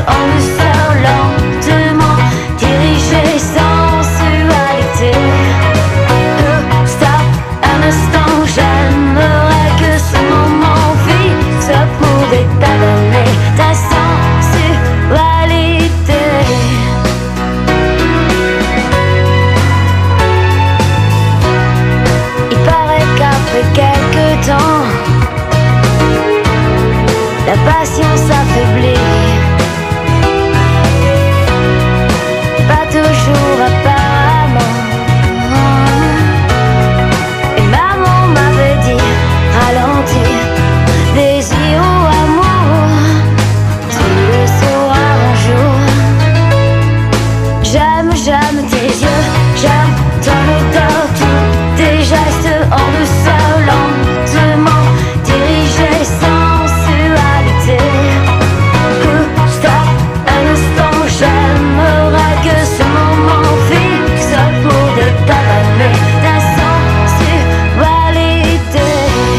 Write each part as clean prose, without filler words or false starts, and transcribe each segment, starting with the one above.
en douceur, lentement, dirigé sensualité. Stop un instant, j'aimerais que ce moment fixe pour détalonner ta sensualité. Il paraît qu'après quelques temps, la patience affaiblit. Pas toujours apparemment. Et maman m'avait dit ralentir, désir ou amour, tu le sauras un jour. J'aime tes yeux, j'aime ton odeur, tous tes gestes en douceur, lentement, dirigés sensualité. Stop un instant, j'aimerais que ce moment fixe pour détaler ta sensualité.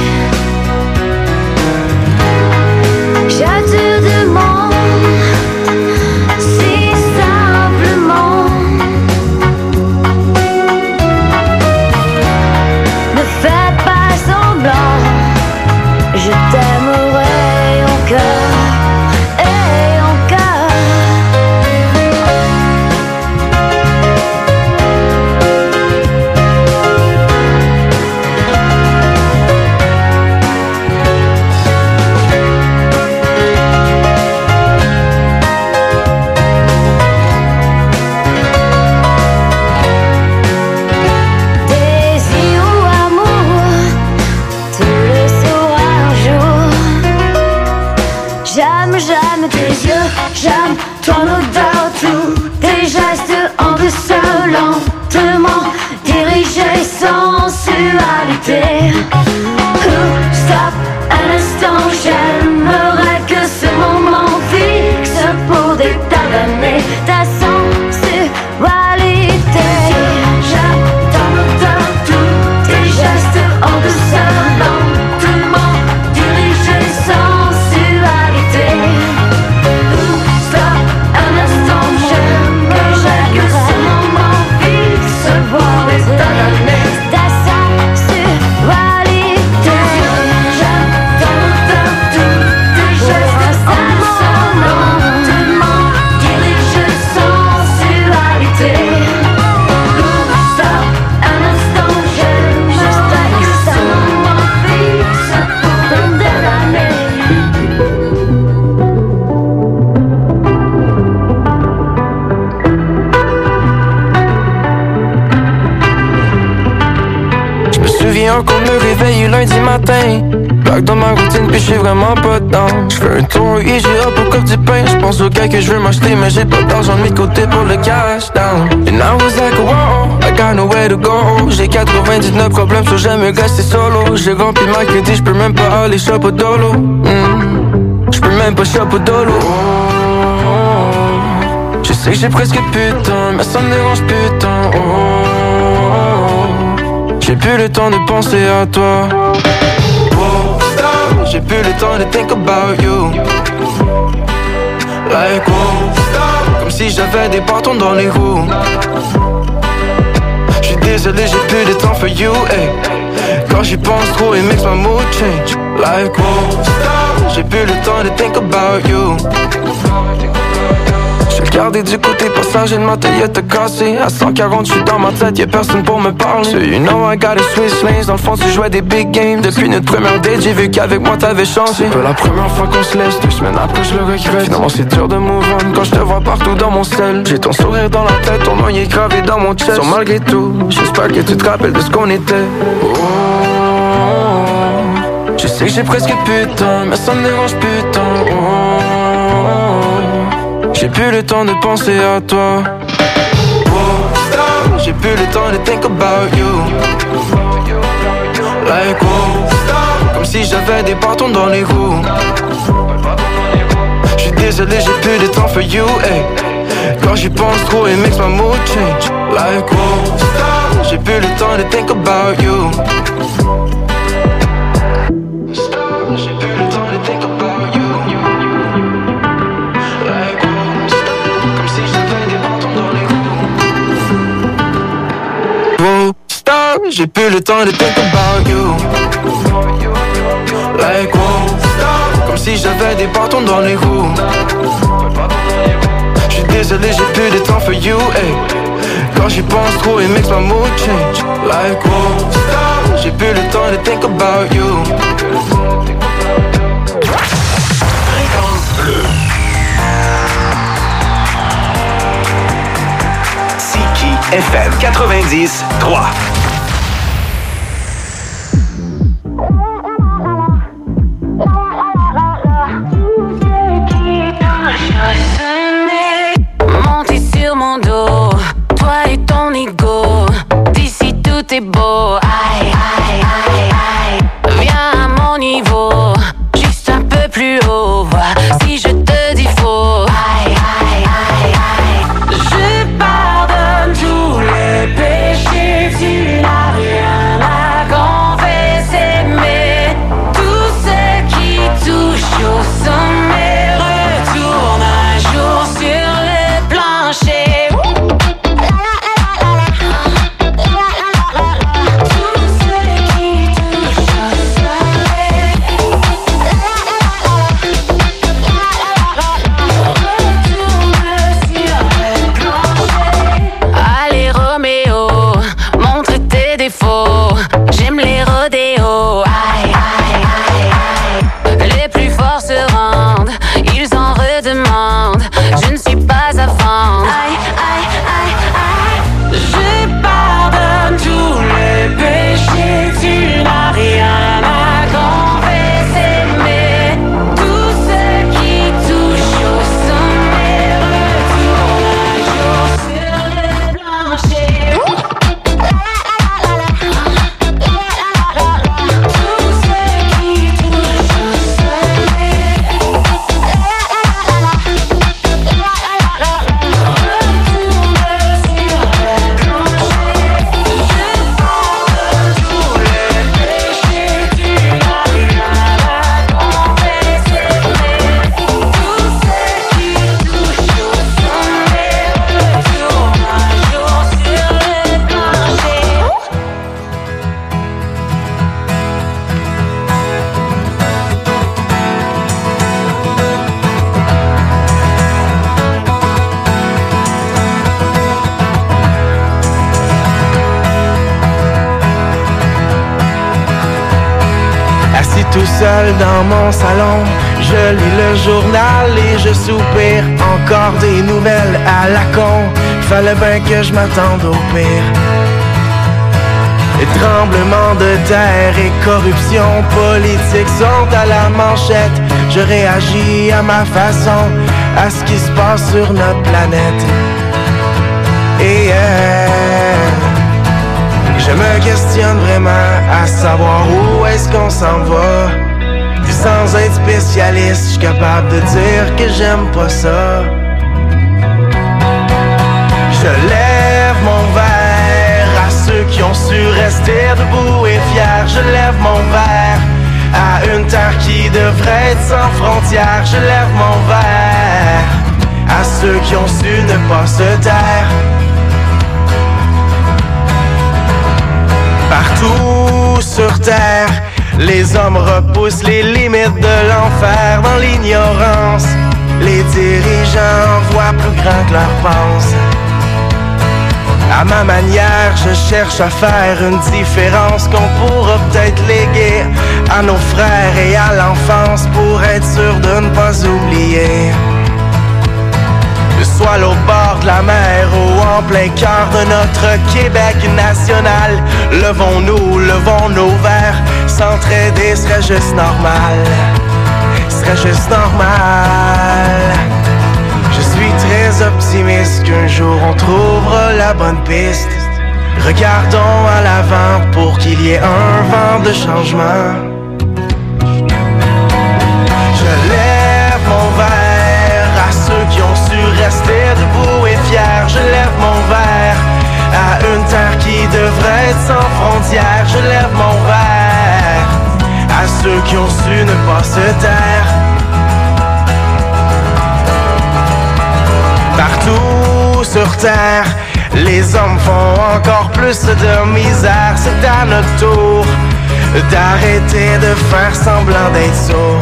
Je te demande si simplement, ne fais pas semblant, je t'aimerai encore et encore. Désir ou amour, tu le sauras un jour. J'aime tes yeux, j'aime ton odeur, tous tes gestes en douceur, lentement, dirigés sensualité. Stop un instant, j'aimerais que ce moment fixe pour détalonner ta sensualité. J'aime ton odeur, tous tes gestes en douceur, lentement, dirigés sensualité. Stop un instant, j'aimerais que ce moment fixe pour détalonner ta sensualité. J'aime ton odeur, tous tes gestes en douceur, lentement, dirigés sensualité. Stop un instant, j'aimerais que ce moment fixe pour détalonner. Je me souviens encore me réveiller lundi matin, back dans ma routine puis j'suis vraiment pas dedans. J'fais un tour et j'ai hop au cop du pain. J'pense au gars que j'veux m'acheter mais j'ai pas d'argent de mes côtés pour le cash down. And I was like wow, I got nowhere to go. J'ai 99 problèmes sur jamais rester solo. J'ai rempli ma crédit, j'peux même pas aller shop au dolo. J'peux même pas shop au dolo. Je sais que j'ai presque plus de temps, mais ça me dérange plus tant. J'ai plus le temps de penser à toi. J'ai plus le temps de think about you. Like comme si j'avais des bâtons dans les roues. J'suis désolé, j'ai plus de temps for you, hey. Quand j'y pense trop, it makes my mood change. Like j'ai plus le temps de think about you. J'suis regardé du côté passager de ma Toyota cassée. À 140, j'suis dans ma tête, y'a personne pour me parler. So you know I got a Swiss lanes. Dans le fond, tu jouais des big games. Depuis notre première date, j'ai vu qu'avec moi t'avais changé. C'est pas la première fois qu'on se laisse, 2 semaines après je le regrette. Finalement c'est dur de move on quand je te vois partout dans mon sel. J'ai ton sourire dans la tête, ton nom est gravé dans mon chest. So malgré tout, j'espère que tu te rappelles de ce qu'on était. Je sais que j'ai presque plus de temps, mais ça me dérange plus tant. J'ai plus le temps de penser à toi. J'ai plus le temps de think about you. Like comme si j'avais des bâtons dans les roues. J'suis désolé, j'ai plus de temps for you, hey. Quand j'y pense trop, it makes my mood change. Like j'ai plus le temps de think about you. J'ai plus le temps de think about you. Like j'ai plus le temps de think about you. Like wow, comme si j'avais des bâtons dans les roues. J'suis désolé, j'ai plus de temps for you, hey. Quand j'y pense trop, it makes my mood change. Like wow, j'ai plus le temps de think about you. Fréquence Bleue. Siki FM 90.3. Monter sur mon dos, toi et ton ego. D'ici tout est beau. Aïe, aïe, aïe, aïe. Viens à mon niveau, juste un peu plus haut. Vois si je te dis faux. Aïe, aïe, aïe, aïe. Je pardonne tous les péchés. Tu n'as rien à confesser, mais tout ce qui touche au sommet retourne un jour sur le plancher. Tout ce qui touche au sommet retourne sur le plancher. Allez Roméo, montre tes défauts. J'aime les rodéos. Aïe, aïe, aïe, aïe. Les plus forts se rendent, ils en redemandent. Je ne suis pas à vendre. Aïe, aïe, aïe, aïe. Je pardonne tous les péchés. Tu n'as rien à confesser, mais tout ce qui touche au sommet retourne un jour sur le plancher. Tout ce qui touche au sommet retourne sur le plancher. Je pardonne tous les péchés. Tu n'as rien à confesser, mais tout ce qui touche au sommet retourne un jour sur le plancher. Assis tout seul dans mon salon, je lis le journal et je soupire. Encore des nouvelles à la con, fallait bien que je m'attende au pire. Et tremblements de terre et corruption politique sont à la manchette. Je réagis à ma façon à ce qui se passe sur notre planète. Et je me questionne vraiment à savoir où est-ce qu'on s'en va. Et sans être spécialiste, je suis capable de dire que j'aime pas ça. Je lève mon verre à ceux qui ont su rester debout et fiers. Je lève mon verre à une terre qui devrait être sans frontières. Je lève mon verre à ceux qui ont su ne pas se taire. Partout sur terre, les hommes repoussent les limites de l'enfer. Dans l'ignorance, les dirigeants voient plus grand que leur pense. À ma manière, je cherche à faire une différence qu'on pourra peut-être léguer à nos frères et à l'enfance pour être sûr de ne pas oublier. Soit au bord de la mer ou en plein cœur de notre Québec national, levons-nous, levons nos verres. S'entraider serait juste normal, serait juste normal. Je suis très optimiste qu'un jour on trouvera la bonne piste. Regardons à l'avant pour qu'il y ait un vent de changement. Je lève mon verre à ceux qui ont su rester debout et fiers. Je lève mon verre à une terre qui devrait être sans frontières. Je lève mon verre à ceux qui ont su ne pas se taire. Partout sur terre, Les hommes font encore plus de misère. C'est à notre tour d'arrêter de faire semblant d'être sourd.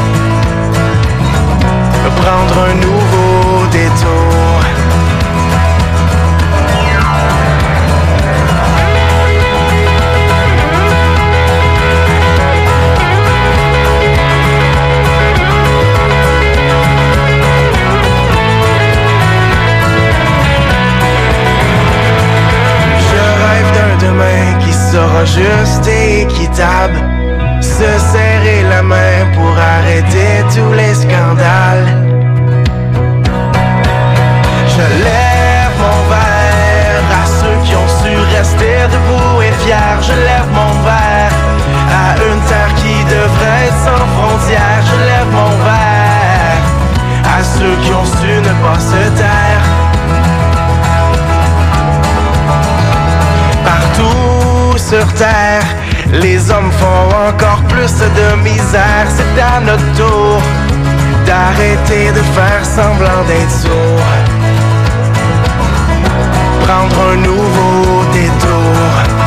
Prendre un nouveau détour. Demain qui sera juste et équitable. Se serrer la main pour arrêter tous les scandales. Je lève mon verre à ceux qui ont su rester debout et fiers. Je lève mon verre à une terre qui devrait être sans frontières. Je lève mon verre à ceux qui ont su ne pas se taire. Partout sur terre, les hommes font encore plus de misère. C'est à notre tour d'arrêter de faire semblant d'être sourd. Prendre un nouveau détour.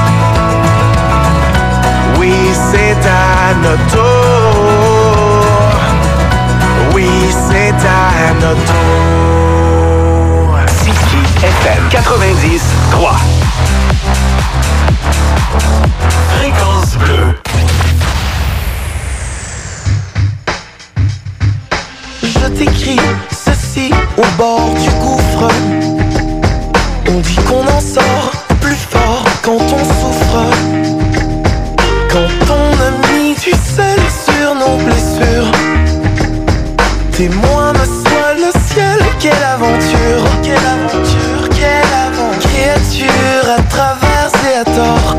Oui, c'est à notre tour. Oui, c'est à notre tour. Tiki FM 90.3. Fréquence bleue. Je t'écris ceci au bord du gouffre. On dit qu'on en sort plus fort quand on souffre. Quand on a mis du sel sur nos blessures. Témoin me soit le ciel, quelle aventure. Quelle aventure, quelle aventure. Créature à travers et à tort.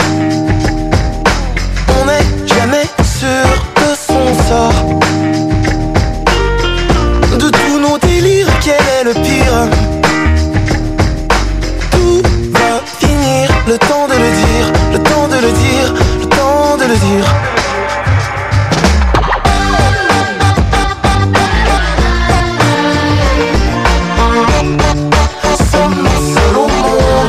On n'est jamais sûr de son sort. De tous nos délires, quel est le pire? Tout va finir, le temps de le dire, le temps de le dire, le temps de le dire. Sommes-nous seuls au monde?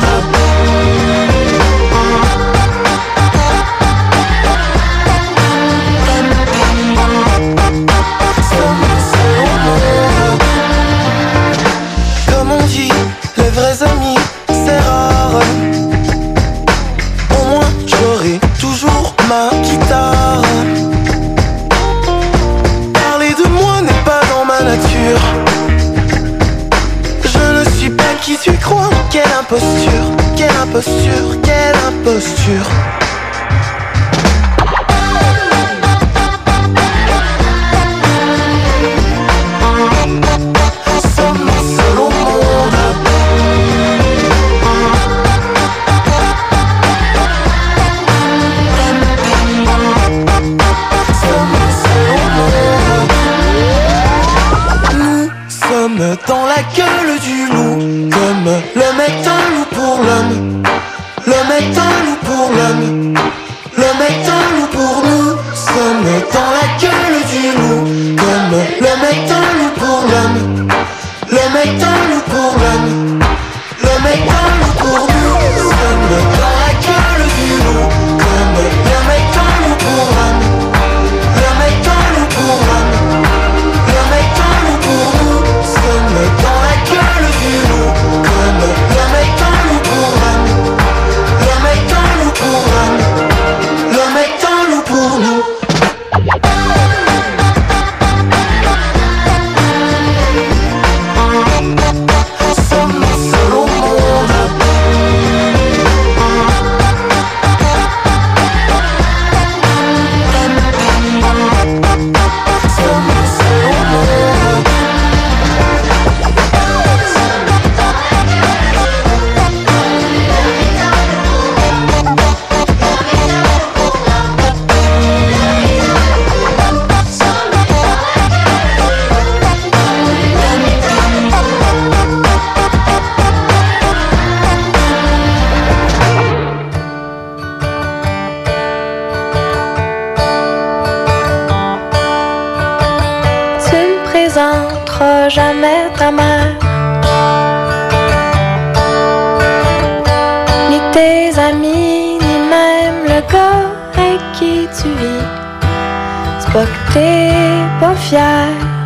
Sommes-nous seuls au monde? Comme on dit, les vrais amis, c'est rare. Au moins j'aurai toujours ma guitare. Parler de moi n'est pas dans ma nature. Je ne suis pas qui tu crois. Quelle imposture, quelle imposture, quelle imposture. Sommes-nous seuls au monde? Sommes-nous seuls au monde? Nous sommes dans la gueule du loup. Comme l'homme est un loup pour l'homme. L'homme est un loup pour l'homme. L'homme est un loup pour nous. Sommes dans la gueule du loup. Comme l'homme est un loup pour l'homme. L'homme est un loup pour l'homme. L'homme est un loup pour nous. Sommes dans la gueule du loup. Comme l'homme est un loup pour l'homme. L'homme est un loup pour l'homme. L'homme est un loup pour nous. Sommes dans la gueule du loup. Comme l'homme est un loup pour l'homme. L'homme est un loup pour l'homme. L'homme est un loup pour nous. Sommes-nous seuls au monde? Sommes-nous seuls au monde? Tu me présenteras jamais ta mère. amis, ni même le gars avec qui tu vis. C'est pas que t'es pas fier,